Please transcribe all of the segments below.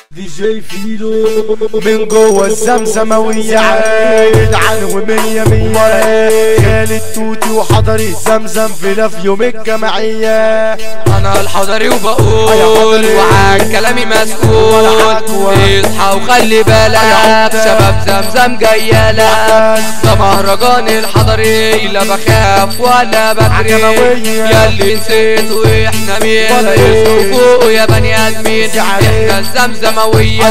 دي جي فيلو من جوه الزمزموية عايد عنه مية مية خالد توتي وحضري زمزم في يوم الجمعية. انا الحضري وبقول وعن كلامي مسؤول، اصحى وخلي بالك شباب زمزم جايالك. ده مهرجان الحضري لا بخاف ولا بجري، ياللي نسيتوا احنا مين اسمه فوق يا بني ادمين. احنا الزمزموية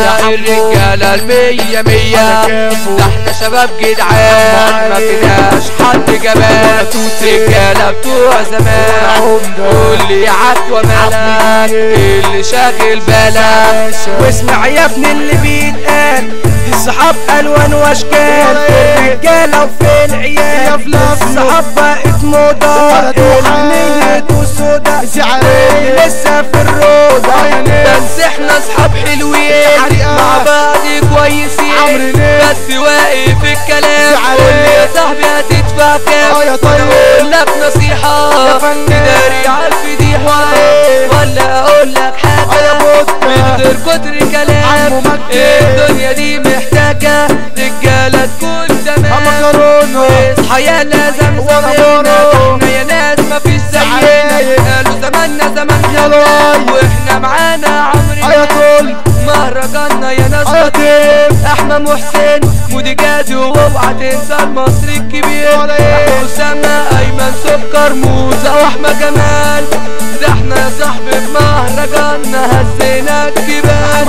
الرجالة المية مية، ده احنا شباب جدعان ما فيناش حد جبان. رجالة بتوع زمان واللي عدوى مالك اللي شاغل بالك. واسمع يا ابني اللي بيتقال، دي الصحاب الوان واشكال، في الرجاله وفي العيال. الصحاب بقت موضه نيته سودا، اللي لسه في الروضه. بس احنا اصحاب حلوين مع بعض كويسين، بس واقف الكلام قول لي يا صاحبي هتدفع كام. اقول لك نصيحه تداري على الفضيحه، ولا اقول لك حاجه من غير كتر كلام. الدنيا دي محتاجه رجاله تكون تمام. اصحى يا لا زمزم احنا يا ناس مفيش زينا، قالوا زماننا زمان خلاص واحنا معانا عمرنا. مهرجاننا يا ناس لطيف، احمد محسن مودي جادي واوعى تنسى المصري الكبير. اسامه ايمن سكر موزه واحمد جمال، ده احنا يا صاحبي في مهرجاننا هزينا الجبال.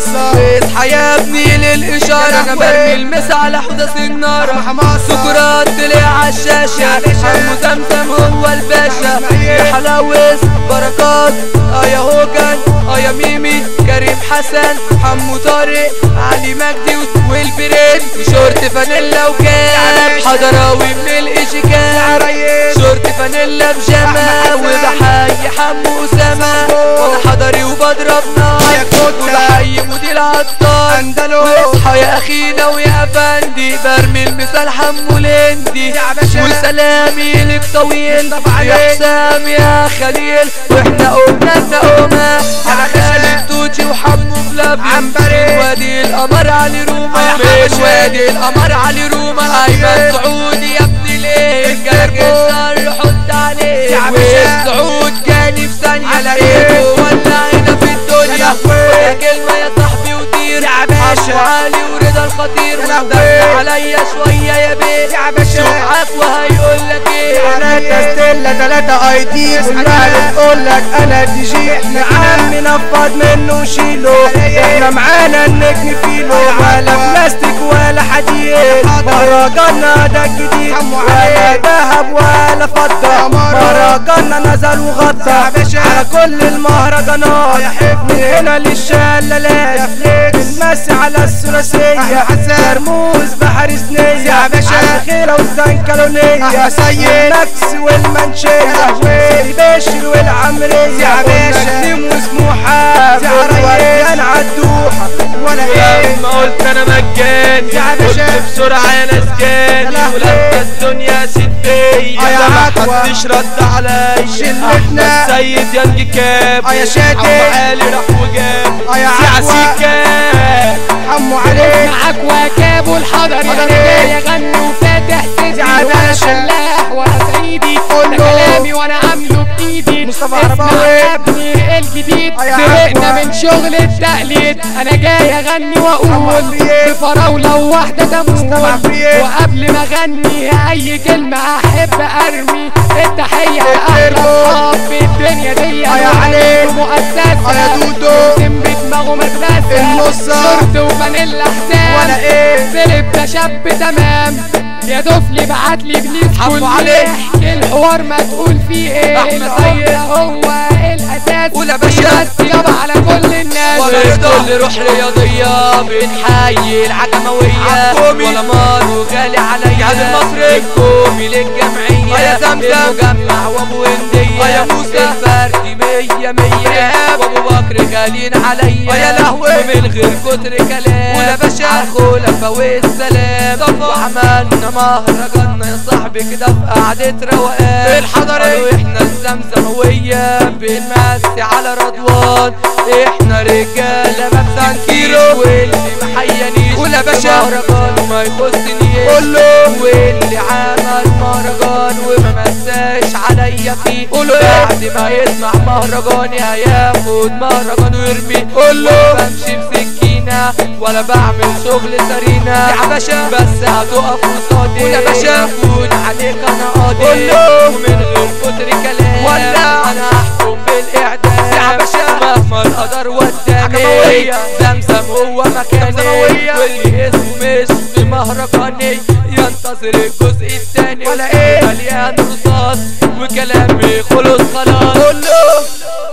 اصحى يا ابني للاشاره، انا برمي المس على حدث النار. سكرات طلع عالشاشه، عمو زمزم هو الباشا. يا حلاوس بركات يا هوجن يا ميمي كريم حسن حمو طارق علي مجدي والبرين. شورت فانيلا وكاب حضراوي من الاشيكاب، شورت فانيلا بجامة وبحيي حمو اسامة. وانا حضري وبضرب نار وبحيي مودي العطار. واصحى يا اخينا ويا افندي برمي المثال حمو لندي. وسلامي لك طويل يا حسام يا خليل، واحنا قلنا النقومة على خالد توتي وحمو بلابي. من وادي القمر علي روما، من وادي القمر علي روما. ايمن سعودي يا ابني ليه الجرجر حط عليه، والسعود جاني في ثانية لقيته ولعنا في الدنيا. ويا كلمة يا صاحبي وطير حمو علي ورضا الخطير. واستنى عليا شوية يا بيه شوفعك وهيقولك ايه. تلاتة ستيلا تلاتة اي دي كلها بتقولك انا دي جي. احنا عم نفض منه وشيله، احنا معانا النجم فيلو، ولا بلاستيك ولا حديد. مهرجاننا ده الجديد ولا دهب ولا فضة. مهرجاننا نزل وغطى على كل المهرجانات، من هنا للشلالات بنمسي على الثلاثية. مرموز بحر سنية على الخيرة والزنكلونية، والنكس والمنشية سيدي باشر والعمرية. والنجم وسموحة والوريان عالدوحة. ولا ايه لما قلت انا مجاني قلت بسرعة يا ناس جاني، ولما الدنيا ستية محدش رد عليا. شلتنا السيد ينجي كاب يا شادي حمو علي راح وجاب سيعسيكاب حمو علي معاك وكاب والحضر. انا جاي اغني وفاتح صدري وانا فلاح وانا صعيدي، ده كلامي وانا عامله بايدي. اسمع يا ابني الجديد، زهقنا من شغل التقليد. انا جاي اغني واقول بفراولة وواحدة تموت. وقبل ما اغني اي كلمة احب ارمي التحية لاحلى اصحاب في الدنيا دي. مؤسسة سم بدماغه مدرسة، شورت وفانيلا حسام ولا ايه فيليب ده شاب تمام. يا دفلي بعتلي بليز حمو عليه احكي الحوار ما تقول فيه ايه. احمد هو الاساس ولا باشا بس يابا على كل الناس. ولا كل روح رياضية بنحيي العجموية. ولا مارو غالي عليا جهاز المصري الكومي للجمعية. يا زمزم مجمع وابو هندية يا موسى الفردي مية مية. وابو بكر غاليين عليا يا لهوي من غير كتر كلام. ولا باشا الخلفا والسلام. وعملنا مهرجاننا يا صاحبي كده في قعدة روقان في الحضري. احنا الزمزموية بنمسي على رضوان، احنا رجالة على باب سانكيرو واللي محيانيش قول يا باشا مهرجان وما يخصنيش قوله واللي عمل مهرجان وما مساش عليا فيه قوله بعد ما يسمع مهرجاني هياخد مهرجان ويرمي قوله بمشي بسكينة ولا بعمل شغل سرينة يا باشا بس هتقف قصادي قول يا باشا اكون عليك انا قاضي قوله ومن غير كتر كلام ولا انا احكم بالاعدام يا باشا مهما القدر وداني زمزم هو مكاني واللي اسمه مش في مهرجاني ينتظر الجزء الثاني ولا ايه مليان رصاص وكلامي خلص خلاص قوله